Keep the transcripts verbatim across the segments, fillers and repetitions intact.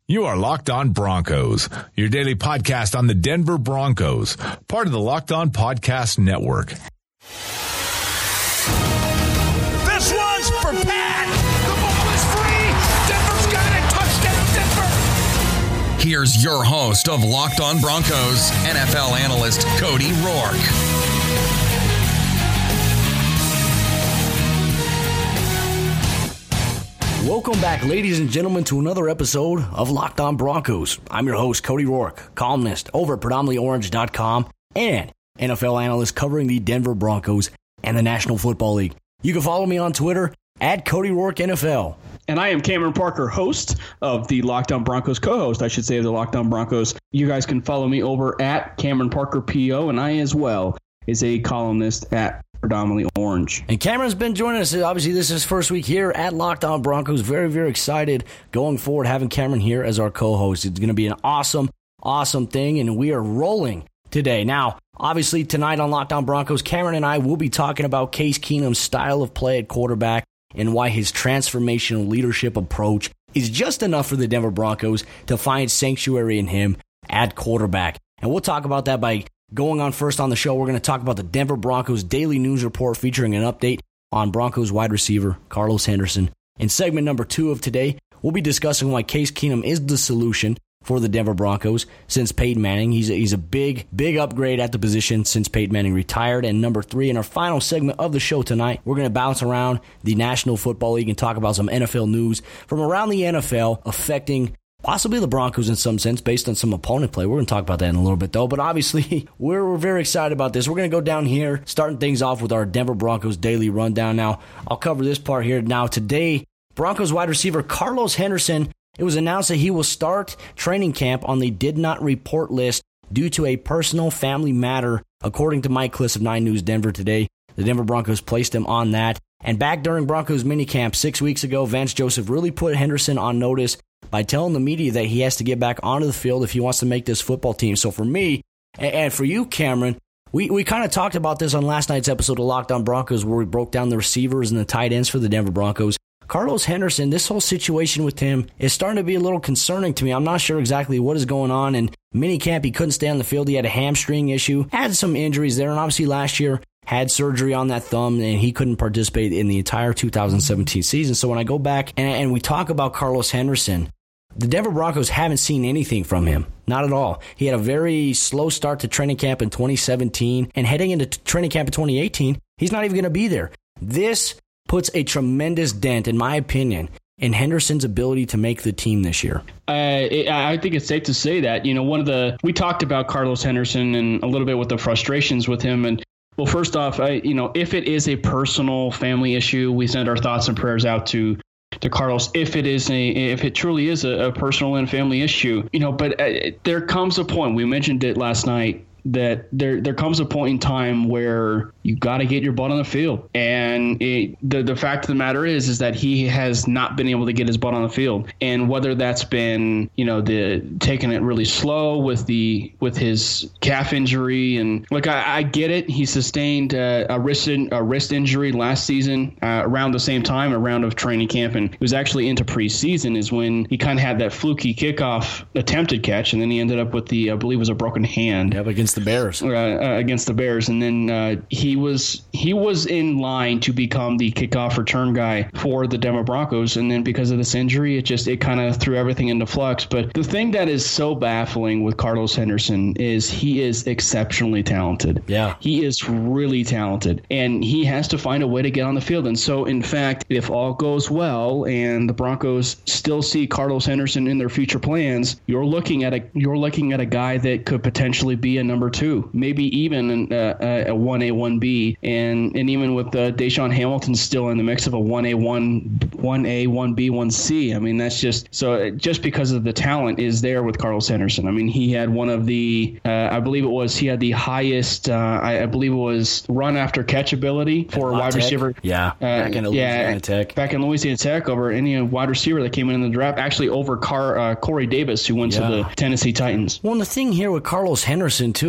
You are Locked On Broncos, your daily podcast on the Denver Broncos, part of the Locked On Podcast Network. This one's for Pat. The ball is free. Denver's got it. Touchdown, Denver. Here's your host of Locked On Broncos, N F L analyst Cody Roark. Welcome back, ladies and gentlemen, to another episode of Locked On Broncos. I'm your host, Cody Roark, columnist over at predominantly orange dot com and N F L analyst covering the Denver Broncos and the National Football League. You can follow me on Twitter at Cody Roark N F L. And I am Cameron Parker, host of the Locked On Broncos, co-host, I should say, of the Locked On Broncos. You guys can follow me over at Cameron Parker P O, and I as well is a columnist at Predominantly Orange. And Cameron's been joining us. Obviously, this is his first week here at Locked On Broncos. Very, very excited going forward having Cameron here as our co-host. It's going to be an awesome, awesome thing, and we are rolling today. Now, obviously, tonight on Locked On Broncos, Cameron and I will be talking about Case Keenum's style of play at quarterback and why his transformational leadership approach is just enough for the Denver Broncos to find sanctuary in him at quarterback. And we'll talk about that by going on first on the show. We're going to talk about the Denver Broncos Daily News Report featuring an update on Broncos wide receiver Carlos Henderson. In segment number two of today, we'll be discussing why Case Keenum is the solution for the Denver Broncos since Peyton Manning. He's a, he's a big, big upgrade at the position since Peyton Manning retired. And number three, in our final segment of the show tonight, we're going to bounce around the National Football League and talk about some N F L news from around the N F L affecting possibly the Broncos in some sense based on some opponent play. We're going to talk about that in a little bit, though. But obviously, we're, we're very excited about this. We're going to go down here, starting things off with our Denver Broncos daily rundown. Now, I'll cover this part here. Now, today, Broncos wide receiver Carlos Henderson, it was announced that he will start training camp on the did not report list due to a personal family matter, according to Mike Klis of nine News Denver today. The Denver Broncos placed him on that. And back during Broncos minicamp six weeks ago, Vance Joseph really put Henderson on notice by telling the media that he has to get back onto the field if he wants to make this football team. So for me, and for you, Cameron, we, we kind of talked about this on last night's episode of Locked On Broncos where we broke down the receivers and the tight ends for the Denver Broncos. Carlos Henderson, this whole situation with him is starting to be a little concerning to me. I'm not sure exactly what is going on. In minicamp, he couldn't stay on the field. He had a hamstring issue, had some injuries there, and obviously last year had surgery on that thumb, and he couldn't participate in the entire two thousand seventeen season. So when I go back and, and we talk about Carlos Henderson, the Denver Broncos haven't seen anything from him. Not at all. He had a very slow start to training camp in twenty seventeen, and heading into t- training camp in twenty eighteen, he's not even going to be there. This puts a tremendous dent, in my opinion, in Henderson's ability to make the team this year. Uh, it, I think it's safe to say that, you know, one of the, we talked about Carlos Henderson and a little bit with the frustrations with him. And well, first off, I, you know, if it is a personal family issue, we send our thoughts and prayers out to to Carlos. If it is a, if it truly is a, a personal and family issue, you know, but uh, there comes a point, we mentioned it last night, that there there comes a point in time where you got to get your butt on the field. And it, the the fact of the matter is, is that he has not been able to get his butt on the field. And whether that's been, you know, the taking it really slow with the with his calf injury, and look, I, I get it. He sustained uh, a wrist in, a wrist injury last season uh, around the same time, a round of training camp, and it was actually into preseason is when he kind of had that fluky kickoff attempted catch, and then he ended up with the I believe it was a broken hand. Yep, against the Bears. Uh, uh, against the Bears, and then uh, he was he was in line to become the kickoff return guy for the Denver Broncos, and then because of this injury, it just it kind of threw everything into flux. But the thing that is so baffling with Carlos Henderson is he is exceptionally talented. Yeah, he is really talented, and he has to find a way to get on the field. And so, in fact, if all goes well and the Broncos still see Carlos Henderson in their future plans, you're looking at a you're looking at a guy that could potentially be a number two, maybe even a, a one A, one B, and and even with uh, Deshaun Hamilton still in the mix of a one A, one A, one B, one C. I mean, that's just so just because of the talent is there with Carlos Henderson. I mean, he had one of the, uh, I believe it was, he had the highest, uh, I, I believe it was run after catch ability for a wide Tech. receiver. Yeah, uh, back in Louisiana yeah, Tech. Back in Louisiana Tech over any wide receiver that came in, in the draft, actually over Car, uh, Corey Davis, who went yeah. to the Tennessee Titans. Well, and the thing here with Carlos Henderson, too,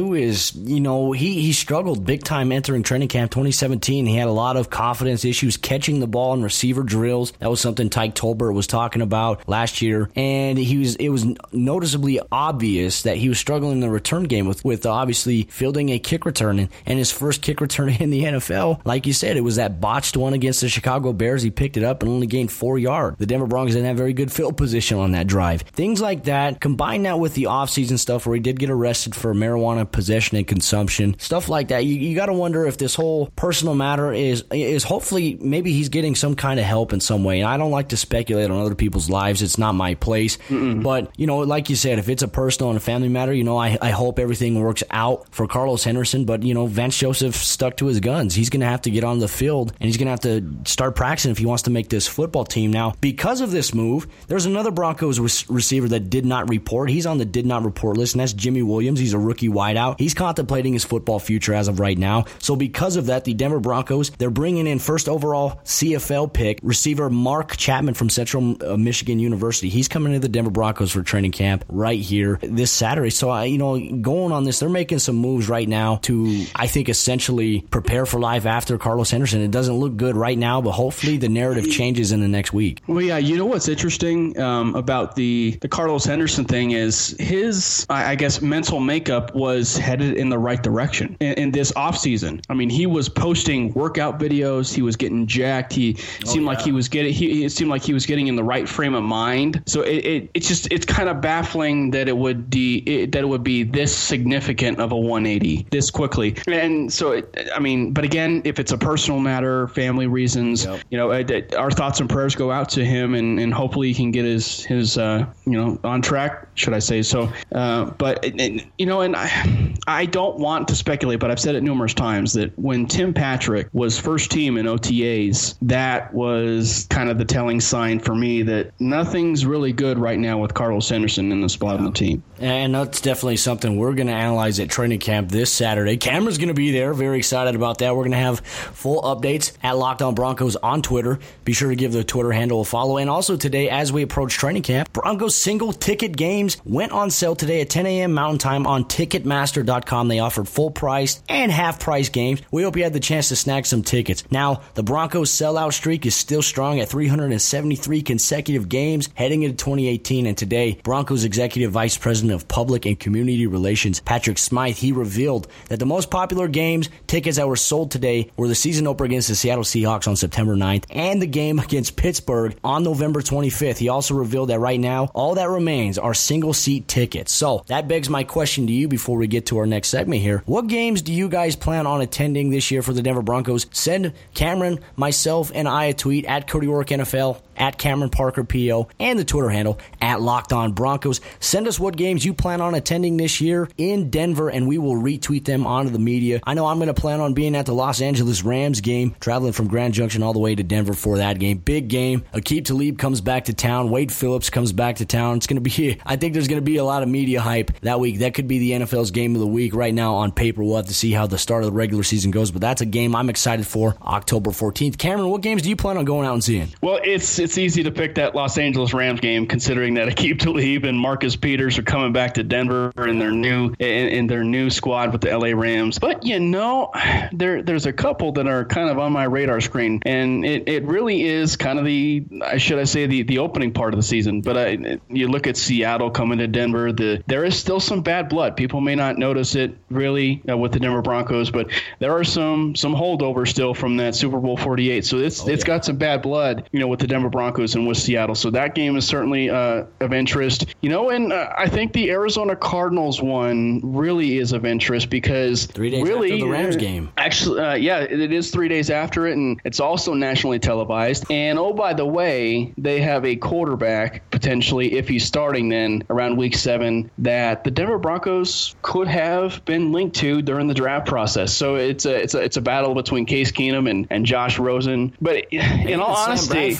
too, is, you know, he, he struggled big time entering training camp twenty seventeen. He had a lot of confidence issues catching the ball in receiver drills. That was something Tyke Tolbert was talking about last year. And he was it was noticeably obvious that he was struggling in the return game with, with obviously fielding a kick return. And, and his first kick return in the N F L, like you said, it was that botched one against the Chicago Bears. He picked it up and only gained four yards. The Denver Broncos didn't have very good field position on that drive. Things like that, combine that with the offseason stuff where he did get arrested for marijuana possession and consumption, stuff like that. You, you got to wonder if this whole personal matter is, is hopefully maybe he's getting some kind of help in some way. And I don't like to speculate on other people's lives. It's not my place. Mm-mm. But, you know, like you said, if it's a personal and a family matter, you know, I, I hope everything works out for Carlos Henderson. But, you know, Vance Joseph stuck to his guns. He's going to have to get on the field and he's going to have to start practicing if he wants to make this football team. Now, because of this move, there's another Broncos re- receiver that did not report. He's on the did not report list, and that's Jimmy Williams. He's a rookie wideout. He's contemplating his football future as of right now. So because of that, the Denver Broncos, they're bringing in first overall C F L pick, receiver Mark Chapman from Central Michigan University. He's coming to the Denver Broncos for training camp right here this Saturday. So, I, you know, going on this, they're making some moves right now to, I think, essentially prepare for life after Carlos Henderson. It doesn't look good right now, but hopefully the narrative changes in the next week. Well, yeah, you know what's interesting um, about the, the Carlos Henderson thing is his, I, I guess, mental makeup was headed in the right direction in, in this offseason. I mean, he was posting workout videos. He was getting jacked. He oh, seemed yeah. like he was getting. He it seemed like he was getting in the right frame of mind. So it, it it's just it's kind of baffling that it would de, it, that it would be this significant of a one eighty this quickly. And so it, I mean, but again, if it's a personal matter, family reasons, yep. you know, it, our thoughts and prayers go out to him, and, and hopefully he can get his his uh, you know on track, should I say so? Uh, but it, you know, and I I don't want to speculate, but I've said it numerous times that when Tim Patrick was first team in O T As, that was kind of the telling sign for me that nothing's really good right now with Carlos Henderson in the spot on the team. And that's definitely something we're going to analyze at training camp this Saturday. Cameron's going to be there. Very excited about that. We're going to have full updates at Locked On Broncos on Twitter. Be sure to give the Twitter handle a follow. And also today, as we approach training camp, Broncos single ticket games went on sale today at ten a.m. Mountain Time on Ticketmaster dot com. They offered full price and half price games. We hope you had the chance to snag some tickets. Now, the Broncos sellout streak is still strong at three hundred seventy-three consecutive games heading into twenty eighteen. And today, Broncos Executive Vice President of Public and Community Relations, Patrick Smythe, he revealed that the most popular games, tickets that were sold today, were the season opener against the Seattle Seahawks on September ninth and the game against Pittsburgh on November twenty-fifth. He also revealed that right now, all that remains are single-seat tickets. So that begs my question to you before we get to our next segment here. What games do you guys plan on attending this year for the Denver Broncos? Send Cameron, myself, and I a tweet at Cody Rourke N F L, at Cameron Parker P O, and the Twitter handle at Locked On Broncos. Send us what games you plan on attending this year in Denver, and we will retweet them onto the media. I know I'm going to plan on being at the Los Angeles Rams game, traveling from Grand Junction all the way to Denver for that game. Big game. Aqib Talib comes back to town. Wade Phillips comes back to town. It's going to be, I think there's going to be a lot of media hype that week. That could be the N F L's game of the week. Right now on paper, we'll have to see how the start of the regular season goes, but that's a game I'm excited for October fourteenth. Cameron, what games do you plan on going out and seeing? Well, it's it's easy to pick that Los Angeles Rams game, considering that Aqib Talib and Marcus Peters are coming back to Denver in their new in, in their new squad with the L A Rams. But you know, there there's a couple that are kind of on my radar screen, and it, it really is kind of the should I say the, the opening part of the season. But I, you look at Seattle coming to Denver. The there is still some bad blood. People may not notice it really uh, with the Denver Broncos, but there are some some holdovers still from that Super Bowl forty-eight. So it's oh, it's yeah. got some bad blood, you know, with the Denver Broncos and with Seattle. So that game is certainly uh, of interest. You know, and uh, I think the Arizona Cardinals one really is of interest because three days really, after the Rams game. Actually, uh, yeah, it is three days after it, and it's also nationally televised. And oh, by the way, they have a quarterback potentially, if he's starting then around week seven, that the Denver Broncos could have been linked to during the draft process. So it's a it's a it's a battle between Case Keenum and, and Josh Rosen. But in all honesty, Bradford, the,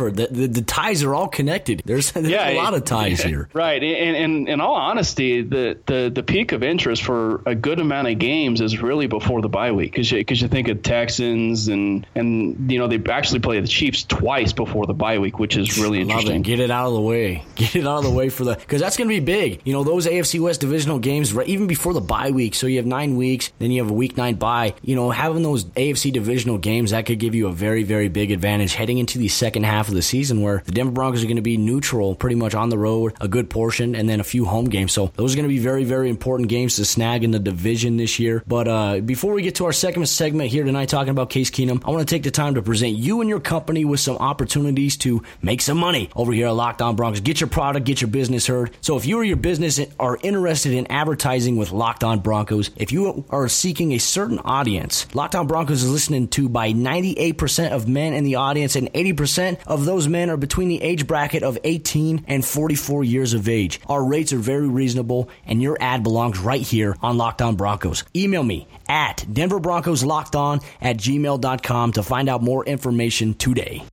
the, the ties are all connected. There's, there's yeah, a lot of ties here. Right. And, and in all honesty, the, the, the peak of interest for a good amount of games is really before the bye week, because you, cause you think of Texans and, and, you know, they actually play the Chiefs twice before the bye week, which is really interesting. Get it out of the way. Get it out of the way for the, because that's going to be big. You know, those A F C West divisional games, right, even before the bye week. So you have nine weeks, then you have a week nine bye. You know, having those A F C divisional games, that could give you a very, very big advantage heading into the second half of the season, where the Denver Broncos are going to be neutral pretty much on the road, a good portion, and then a few home games. So those are going to be very, very important games to snag in the division this year. But uh, before we get to our second segment here tonight talking about Case Keenum, I want to take the time to present you and your company with some opportunities to make some money over here at Locked On Broncos. Get your product, get your business heard. So if you or your business are interested in advertising with Locked On Broncos, if you are seeking a certain audience, Locked On Broncos is listening to by ninety-eight percent of men in the audience, and eighty percent of those men are between the age bracket of eighteen and forty-four years of age. Our rates are very reasonable, and your ad belongs right here on Locked On Broncos. Email me at denver broncos locked on at gmail dot com to find out more information today.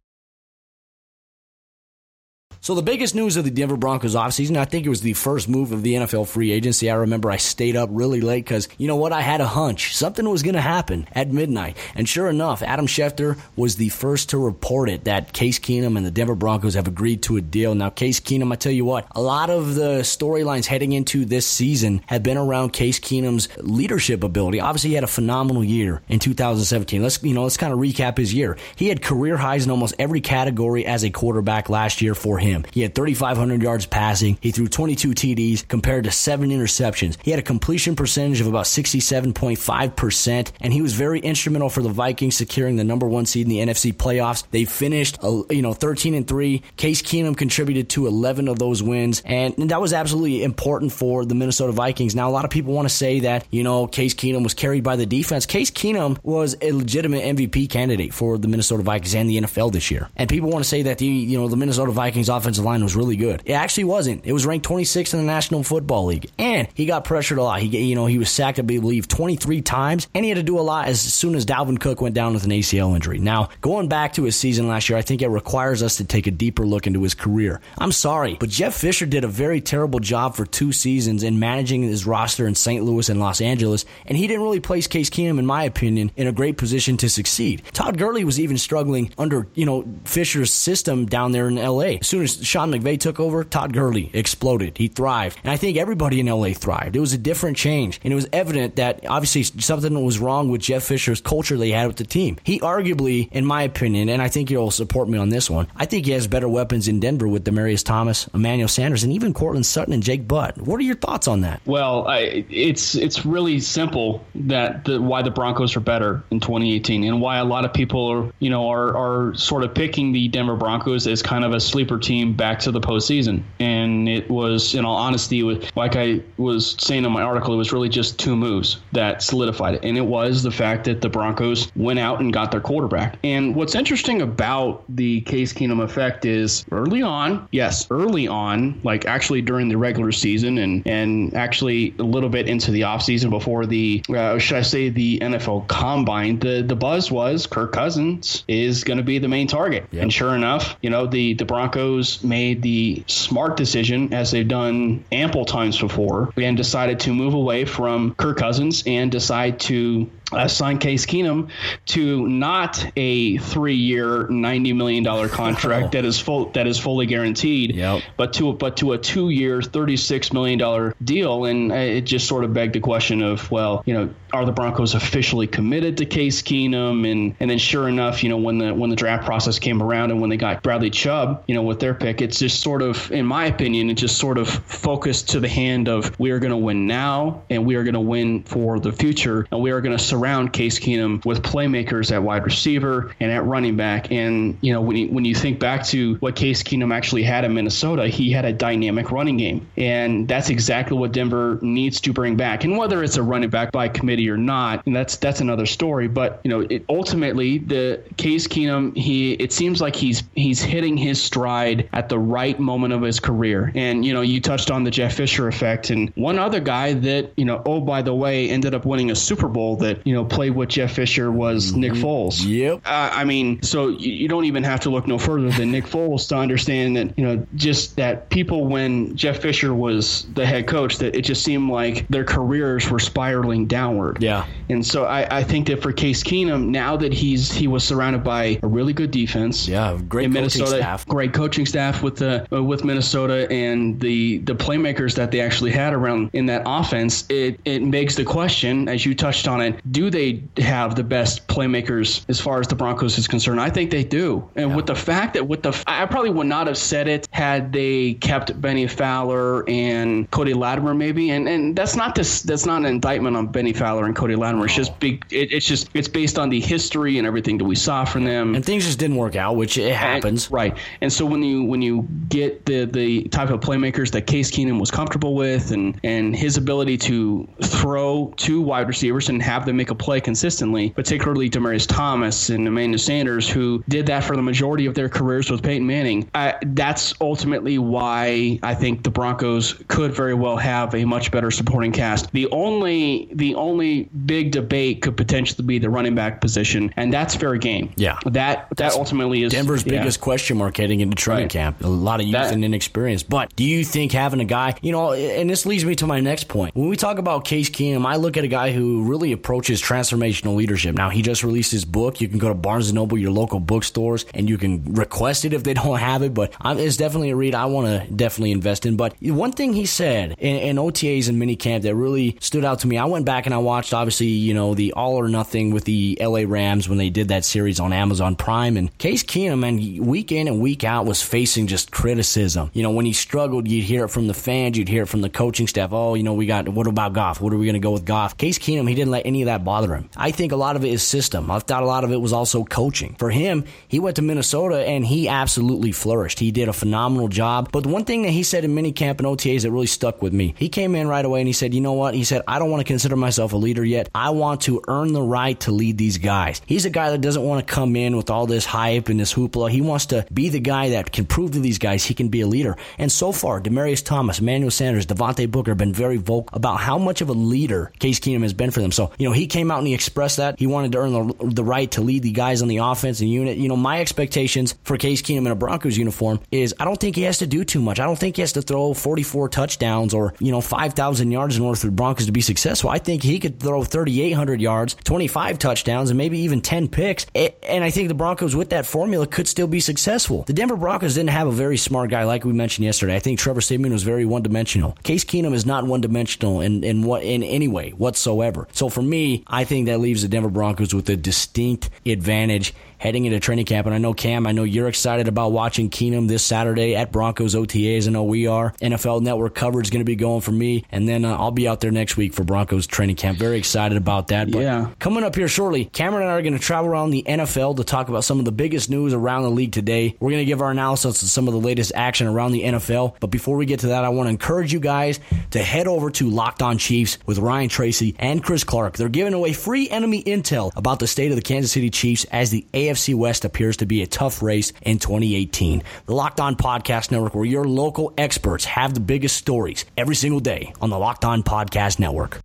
So the biggest news of the Denver Broncos offseason, I think it was the first move of the N F L free agency. I remember I stayed up really late because, you know what, I had a hunch. Something was going to happen at midnight. And sure enough, Adam Schefter was the first to report it, that Case Keenum and the Denver Broncos have agreed to a deal. Now, Case Keenum, I tell you what, a lot of the storylines heading into this season have been around Case Keenum's leadership ability. Obviously, he had a phenomenal year in two thousand seventeen. Let's, you know, let's kind of recap his year. He had career highs in almost every category as a quarterback last year for him. He had thirty-five hundred yards passing. He threw twenty-two T Ds compared to seven interceptions. He had a completion percentage of about sixty-seven point five percent, and he was very instrumental for the Vikings securing the number one seed in the N F C playoffs. They finished, uh, you know, thirteen and three. Case Keenum contributed to eleven of those wins, and, and that was absolutely important for the Minnesota Vikings. Now, a lot of people want to say that, you know, Case Keenum was carried by the defense. Case Keenum was a legitimate M V P candidate for the Minnesota Vikings and the N F L this year. And people want to say that the, you know, the Minnesota Vikings offensive line was really good. It actually wasn't. It was ranked twenty-sixth in the National Football League, and he got pressured a lot. He, you know, he was sacked, I believe, twenty-three times, and he had to do a lot as soon as Dalvin Cook went down with an A C L injury. Now, going back to his season last year, I think it requires us to take a deeper look into his career. I'm sorry, but Jeff Fisher did a very terrible job for two seasons in managing his roster in Saint Louis and Los Angeles, and he didn't really place Case Keenum, in my opinion, in a great position to succeed. Todd Gurley was even struggling under, you know, Fisher's system down there in L A. As soon as Sean McVay took over, Todd Gurley exploded. He thrived. And I think everybody in L A thrived. It was a different change. And it was evident that obviously something was wrong with Jeff Fisher's culture they had with the team. He arguably, in my opinion, and I think you'll support me on this one, I think he has better weapons in Denver with Demaryius Thomas, Emmanuel Sanders, and even Cortland Sutton and Jake Butt. What are your thoughts on that? Well, I, it's it's really simple that the, why the Broncos are better in twenty eighteen, and why a lot of people are, you know, are are sort of picking the Denver Broncos as kind of a sleeper team back to the postseason. And it was, in all honesty, like I was saying in my article, it was really just two moves that solidified it. And it was the fact that the Broncos went out and got their quarterback. And what's interesting about the Case Keenum effect is early on, yes, early on, like actually during the regular season and, and actually a little bit into the offseason before the, uh, should I say, the N F L Combine, the, the buzz was Kirk Cousins is going to be the main target. Yep. And sure enough, you know, the, the Broncos made the smart decision, as they've done ample times before, and decided to move away from Kirk Cousins and decide to uh, sign Case Keenum to not a three-year, ninety million dollars contract oh. that is full that is fully guaranteed, yep. but to but to a two-year, thirty-six million dollars deal. And it just sort of begged the question of, well, you know, are the Broncos officially committed to Case Keenum? And and then sure enough, you know, when the when the draft process came around and when they got Bradley Chubb, you know, with their pick, it's just sort of, in my opinion, it just sort of focused to the hand of, we are going to win now and we are going to win for the future, and we are going to surround Case Keenum with playmakers at wide receiver and at running back. And, you know, when you, when you think back to what Case Keenum actually had in Minnesota, he had a dynamic running game. And that's exactly what Denver needs to bring back. And whether it's a running back by committee or not, and that's that's another story. But, you know, it, ultimately, the Case Keenum, he it seems like he's he's hitting his stride at the right moment of his career. And, you know, you touched on the Jeff Fisher effect. And one other guy that, you know, oh, by the way, ended up winning a Super Bowl that, you you know, played with Jeff Fisher was mm-hmm. Nick Foles. Yep. Uh, I mean, so you, you don't even have to look no further than Nick Foles to understand that, you know, just that people, when Jeff Fisher was the head coach, that it just seemed like their careers were spiraling downward. Yeah. And so I, I think that for Case Keenum, now that he's he was surrounded by a really good defense. Yeah, great in coaching Minnesota, staff. Great coaching staff with the uh, with Minnesota, and the the playmakers that they actually had around in that offense. It it begs the question, as you touched on it, do they have the best playmakers as far as the Broncos is concerned? I think they do. And yeah. with the fact that with the I probably would not have said it had they kept Benny Fowler and Cody Latimer maybe. And and that's not this that's not an indictment on Benny Fowler and Cody Latimer. It's just big. It, it's just it's based on the history and everything that we saw from them. And things just didn't work out, which it happens. And, right. And so when you when you get the the type of playmakers that Case Keenum was comfortable with, and and his ability to throw to wide receivers and have them make a play consistently, particularly Demaryius Thomas and Emmanuel Sanders, who did that for the majority of their careers with Peyton Manning, I, that's ultimately why I think the Broncos could very well have a much better supporting cast. The only the only big debate could potentially be the running back position, and that's fair game. Yeah. That that that's ultimately is Denver's yeah. biggest question mark heading into training right. camp. A lot of youth that, and inexperience. But do you think having a guy, you know, and this leads me to my next point. When we talk about Case Keenum, I look at a guy who really approaches transformational leadership. Now, he just released his book. You can go to Barnes and Noble, your local bookstores, and you can request it if they don't have it. But it's definitely a read I want to definitely invest in. But one thing he said in, in O T As and minicamp that really stood out to me, I went back and I watched, obviously, you know, the All or Nothing with the L A Rams when they did that series on Amazon Prime. And Case Keenum, man, week in and week out was facing just criticism. You know, when he struggled, you'd hear it from the fans, you'd hear it from the coaching staff. Oh, you know, we got, what about Goff? What are we going to go with Goff? Case Keenum, he didn't let any of that bother him. I think a lot of it is system. I thought a lot of it was also coaching. For him, he went to Minnesota and he absolutely flourished. He did a phenomenal job. But the one thing that he said in minicamp and O T As that really stuck with me, he came in right away and he said, you know what? He said, I don't want to consider myself a leader yet. I want to earn the right to lead these guys. He's a guy that doesn't want to come in with all this hype and this hoopla. He wants to be the guy that can prove to these guys he can be a leader. And so far, Demaryius Thomas, Emmanuel Sanders, Devontae Booker have been very vocal about how much of a leader Case Keenum has been for them. So, you know, he came out and he expressed that. He wanted to earn the, the right to lead the guys on the offense and unit. You know, my expectations for Case Keenum in a Broncos uniform is I don't think he has to do too much. I don't think he has to throw forty-four touchdowns or, you know, five thousand yards in order for the Broncos to be successful. I think he could throw thirty-eight hundred yards, twenty-five touchdowns, and maybe even ten picks. And I think the Broncos with that formula could still be successful. The Denver Broncos didn't have a very smart guy like we mentioned yesterday. I think Trevor Siemian was very one-dimensional. Case Keenum is not one-dimensional in, in, what, in any way whatsoever. So for me, I think that leaves the Denver Broncos with a distinct advantage heading into training camp. And I know, Cam, I know you're excited about watching Keenum this Saturday at Broncos O T As. I know we are. N F L Network coverage is going to be going for me. And then uh, I'll be out there next week for Broncos training camp. Very excited about that. But yeah. Coming up here shortly, Cameron and I are going to travel around the N F L to talk about some of the biggest news around the league today. We're going to give our analysis of some of the latest action around the N F L. But before we get to that, I want to encourage you guys to head over to Locked On Chiefs with Ryan Tracy and Chris Clark. They're giving away free enemy intel about the state of the Kansas City Chiefs as the A F C West appears to be a tough race in twenty eighteen. The Locked On Podcast Network, where your local experts have the biggest stories every single day on the Locked On Podcast Network.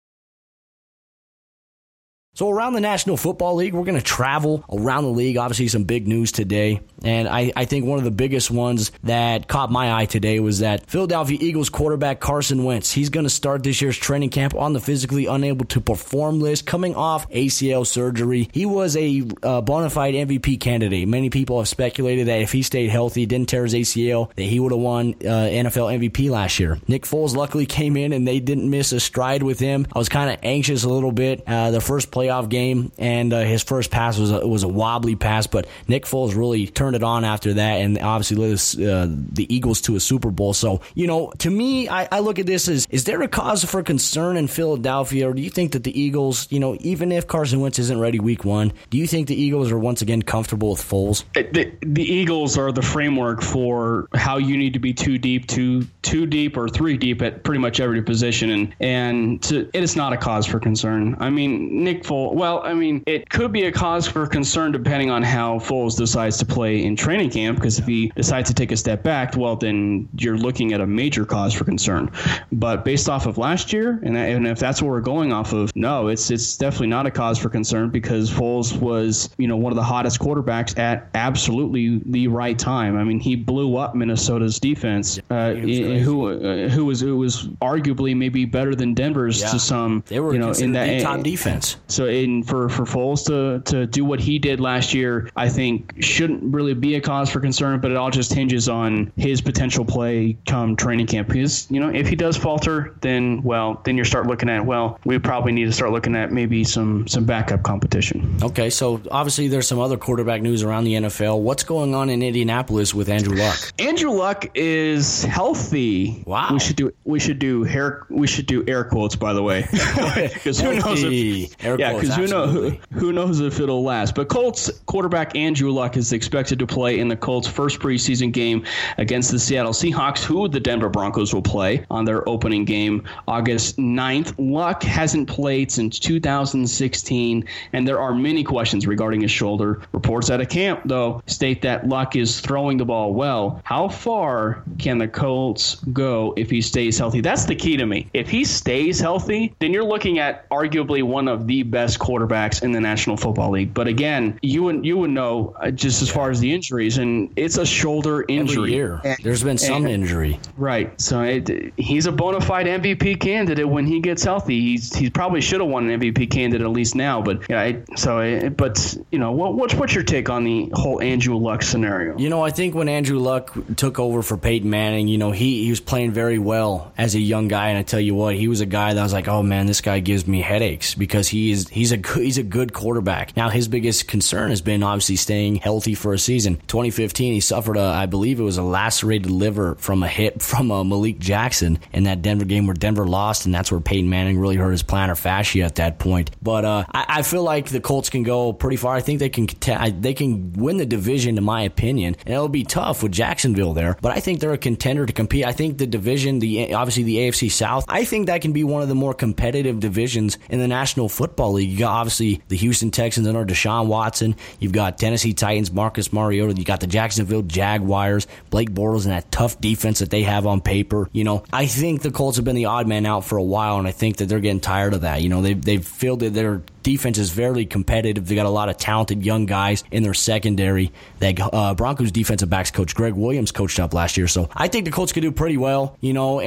So around the National Football League, we're going to travel around the league. Obviously, some big news today. And I, I think one of the biggest ones that caught my eye today was that Philadelphia Eagles quarterback Carson Wentz, he's going to start this year's training camp on the physically unable to perform list, coming off A C L surgery. He was a uh, bona fide M V P candidate. Many people have speculated that if he stayed healthy, didn't tear his A C L, that he would have won uh, N F L M V P last year. Nick Foles luckily came in and they didn't miss a stride with him. I was kind of anxious a little bit. Uh, the first play playoff game, and uh, his first pass was a, was a wobbly pass, but Nick Foles really turned it on after that, and obviously led us, uh, the Eagles to a Super Bowl. So, you know, to me, I, I look at this as, is there a cause for concern in Philadelphia, or do you think that the Eagles, you know, even if Carson Wentz isn't ready week one, do you think the Eagles are once again comfortable with Foles? The, the Eagles are the framework for how you need to be too deep, too too deep, or three deep at pretty much every position, and and to, it is not a cause for concern. I mean, Nick Foles Foles, well, I mean, it could be a cause for concern depending on how Foles decides to play in training camp, because if he decides to take a step back, well, then you're looking at a major cause for concern. But based off of last year, and, and if that's what we're going off of, no, it's it's definitely not a cause for concern, because Foles was, you know, one of the hottest quarterbacks at absolutely the right time. I mean, he blew up Minnesota's defense, uh, who uh, who was who was arguably maybe better than Denver's yeah. to some. They were you know, in that the top defense. So in for for Foles to to do what he did last year, I think shouldn't really be a cause for concern. But it all just hinges on his potential play come training camp. Because, you know, if he does falter, then well, then you start looking at well, we probably need to start looking at maybe some some backup competition. Okay, so obviously there's some other quarterback news around the N F L. What's going on in Indianapolis with Andrew Luck? Andrew Luck is healthy. Wow. We should do we should do hair we should do air quotes, by the way, because who knows if air yeah quotes, because who knows who, absolutely. who knows if it'll last. But Colts quarterback Andrew Luck is expected to play in the Colts' first preseason game against the Seattle Seahawks, who the Denver Broncos will play on their opening game August ninth. Luck hasn't played since two thousand sixteen, and there are many questions regarding his shoulder. Reports out of camp, though, state that Luck is throwing the ball well. How far can the Colts go if he stays healthy? That's the key to me. If he stays healthy, then you're looking at arguably one of the best quarterbacks in the National Football League. But again, you would you would know uh, just as far as the injuries, and it's a shoulder injury. Every year, and, there's been some and, injury. Right. So it, he's a bona fide M V P candidate when he gets healthy. He's he probably should have won an M V P candidate at least now. But yeah, I, so it, but you know what what's what's your take on the whole Andrew Luck scenario? You know, I think when Andrew Luck took over for Peyton Manning, you know, he, he was playing very well as a young guy, and I tell you what, he was a guy that I was like, oh man, this guy gives me headaches, because he is he's a he's a good quarterback. Now his biggest concern has been obviously staying healthy for a season. twenty fifteen, he suffered a, I believe it was a lacerated liver from a hit from a Malik Jackson in that Denver game where Denver lost, and that's where Peyton Manning really hurt his plantar fascia at that point. But uh, I, I feel like the Colts can go pretty far. I think they can they can win the division, in my opinion, and it'll be tough with Jacksonville there. But I think they're a contender to compete. I think the division, the obviously the A F C South, I think that can be one of the more competitive divisions in the National Football League. You got obviously the Houston Texans under Deshaun Watson. You've got Tennessee Titans, Marcus Mariota. You got the Jacksonville Jaguars, Blake Bortles, and that tough defense that they have on paper. You know, I think the Colts have been the odd man out for a while, and I think that they're getting tired of that. You know, they've, they've filled it. They're defense is very competitive. They got a lot of talented young guys in their secondary. That uh, Broncos defensive backs coach Greg Williams coached up last year, so I think the Colts could do pretty well. You know,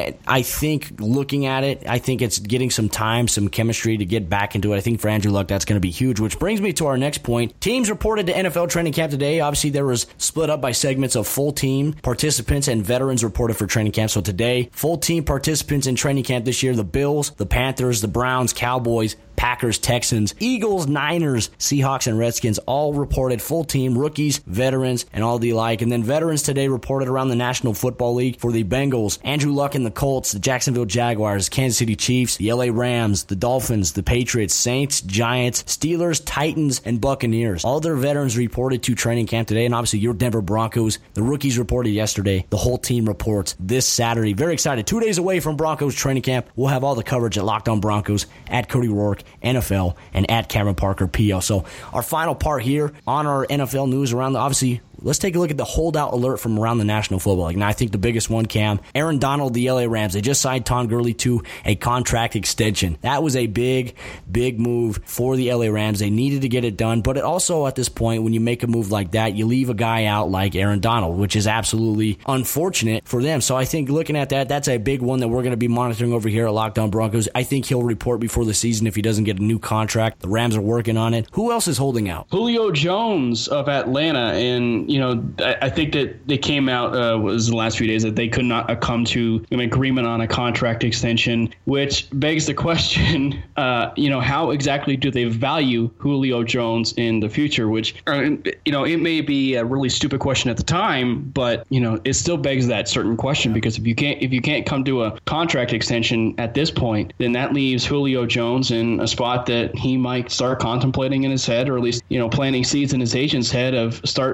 I think looking at it, I think it's getting some time, some chemistry to get back into it. I think for Andrew Luck, that's going to be huge. Which brings me to our next point. Teams reported to N F L training camp today. Obviously, there was split up by segments of full team participants and veterans reported for training camp. So today, full team participants in training camp this year: the Bills, the Panthers, the Browns, Cowboys, Packers, Texans, Eagles, Niners, Seahawks, and Redskins all reported full team, rookies, veterans, and all the like. And then veterans today reported around the National Football League for the Bengals, Andrew Luck and the Colts, the Jacksonville Jaguars, Kansas City Chiefs, the L A Rams, the Dolphins, the Patriots, Saints, Giants, Steelers, Titans, and Buccaneers. All their veterans reported to training camp today, and obviously your Denver Broncos. The rookies reported yesterday. The whole team reports this Saturday. Very excited. Two days away from Broncos training camp. We'll have all the coverage at Locked On Broncos, at Cody Rourke, N F L, and at Cameron Parker P L. So our final part here on our N F L news around the, obviously, let's take a look at the holdout alert from around the National Football League. Now, I think the biggest one, Cam, Aaron Donald, the L A Rams. They just signed Todd Gurley to a contract extension. That was a big, big move for the L A Rams. They needed to get it done, but it also at this point, when you make a move like that, you leave a guy out like Aaron Donald, which is absolutely unfortunate for them. So I think looking at that, that's a big one that we're going to be monitoring over here at Locked On Broncos. I think he'll report before the season if he doesn't get a new contract. The Rams are working on it. Who else is holding out? Julio Jones of Atlanta, and you know, I, I think that they came out uh, was the last few days that they could not uh, come to an agreement on a contract extension, which begs the question, uh, you know, how exactly do they value Julio Jones in the future? Which, uh, you know, it may be a really stupid question at the time, but you know, it still begs that certain question, because if you can't if you can't come to a contract extension at this point, then that leaves Julio Jones in a spot that he might start contemplating in his head, or at least, you know, planting seeds in his agent's head of start maybe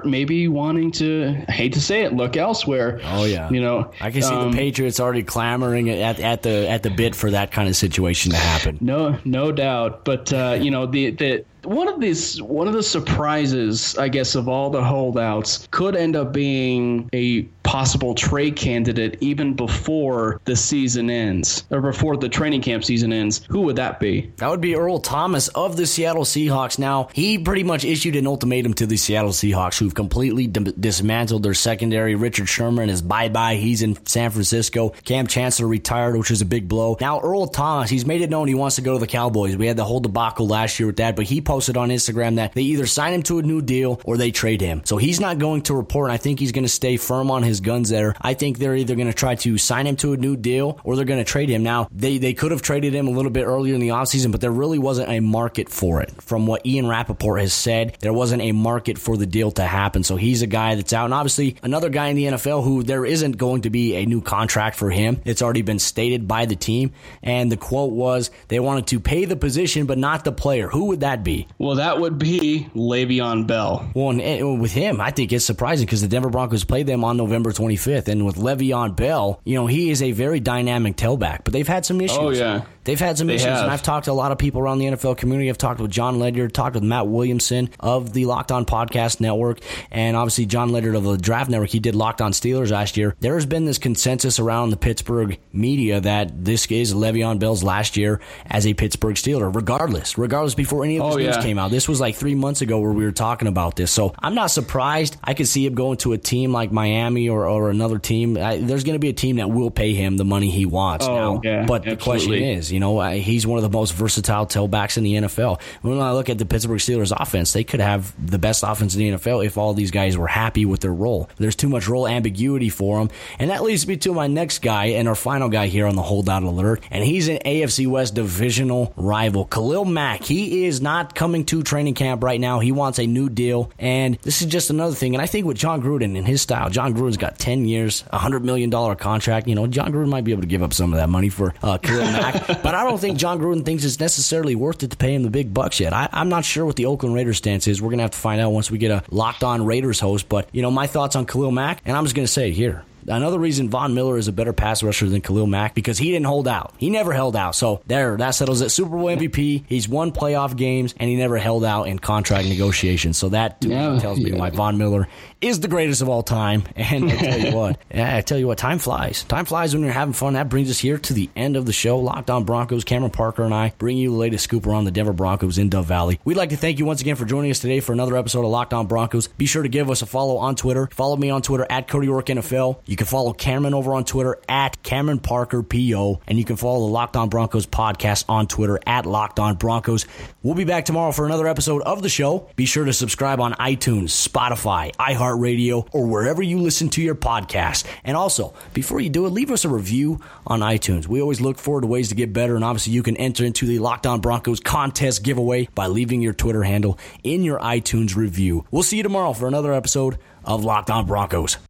be wanting to, I hate to say it, look elsewhere. Oh yeah, you know, I can see um, the Patriots already clamoring at at the at the bit for that kind of situation to happen. No, no doubt. But uh, you know, the the. One of these, one of the surprises, I guess, of all the holdouts could end up being a possible trade candidate even before the season ends, or before the training camp season ends. Who would that be? That would be Earl Thomas of the Seattle Seahawks. Now, he pretty much issued an ultimatum to the Seattle Seahawks, who've completely d- dismantled their secondary. Richard Sherman is bye-bye. He's in San Francisco. Cam Chancellor retired, which is a big blow. Now, Earl Thomas, he's made it known he wants to go to the Cowboys. We had the whole debacle last year with that, but he posted on Instagram that they either sign him to a new deal or they trade him. So he's not going to report, and I think he's going to stay firm on his guns there. I think they're either going to try to sign him to a new deal or they're going to trade him. Now, they, they could have traded him a little bit earlier in the offseason, but there really wasn't a market for it. From what Ian Rappaport has said, there wasn't a market for the deal to happen. So he's a guy that's out. And obviously, another guy in the N F L who there isn't going to be a new contract for him. It's already been stated by the team. And the quote was they wanted to pay the position, but not the player. Who would that be? Well, that would be Le'Veon Bell. Well, and, and with him, I think it's surprising because the Denver Broncos played them on November twenty-fifth. And with Le'Veon Bell, you know, he is a very dynamic tailback, but they've had some issues. Oh, yeah. They've had some they issues, have. and I've talked to a lot of people around the N F L community. I've talked with John Ledyard, talked with Matt Williamson of the Locked On Podcast Network, and obviously John Ledyard of the Draft Network. He did Locked On Steelers last year. There has been this consensus around the Pittsburgh media that this is Le'Veon Bell's last year as a Pittsburgh Steeler, regardless. Regardless, before any of this oh, news yeah. came out. This was like three months ago where we were talking about this. So I'm not surprised. I could see him going to a team like Miami or, or another team. I, there's going to be a team that will pay him the money he wants oh, now. Yeah, but absolutely. the question is, you know, he's one of the most versatile tailbacks in the N F L. When I look at the Pittsburgh Steelers offense, they could have the best offense in the N F L if all these guys were happy with their role. There's too much role ambiguity for them. And that leads me to my next guy and our final guy here on the holdout alert. And he's an A F C West divisional rival, Khalil Mack. He is not coming to training camp right now. He wants a new deal. And this is just another thing. And I think with John Gruden and his style, John Gruden's got ten years, a one hundred million dollars contract. You know, John Gruden might be able to give up some of that money for uh, Khalil Mack. But I don't think John Gruden thinks it's necessarily worth it to pay him the big bucks yet. I, I'm not sure what the Oakland Raiders stance is. We're going to have to find out once we get a Locked On Raiders host. But, you know, my thoughts on Khalil Mack, and I'm just going to say it here. Another reason Von Miller is a better pass rusher than Khalil Mack, because he didn't hold out. He never held out. So there, that settles it. Super Bowl M V P. He's won playoff games, and he never held out in contract negotiations. So that yeah, tells me yeah. why Von Miller is the greatest of all time. And I tell you what, yeah, I tell you what, time flies. Time flies when you're having fun. That brings us here to the end of the show. Locked On Broncos. Cameron Parker and I bring you the latest scoop around the Denver Broncos in Dove Valley. We'd like to thank you once again for joining us today for another episode of Locked On Broncos. Be sure to give us a follow on Twitter. Follow me on Twitter at Cody Rourke N F L. You can follow Cameron over on Twitter at Cameron Parker P O, and you can follow the Locked On Broncos podcast on Twitter at Locked On Broncos. We'll be back tomorrow for another episode of the show. Be sure to subscribe on iTunes, Spotify, iHeartRadio, or wherever you listen to your podcast. And also, before you do it, leave us a review on iTunes. We always look forward to ways to get better, and obviously you can enter into the Locked On Broncos contest giveaway by leaving your Twitter handle in your iTunes review. We'll see you tomorrow for another episode of Locked On Broncos.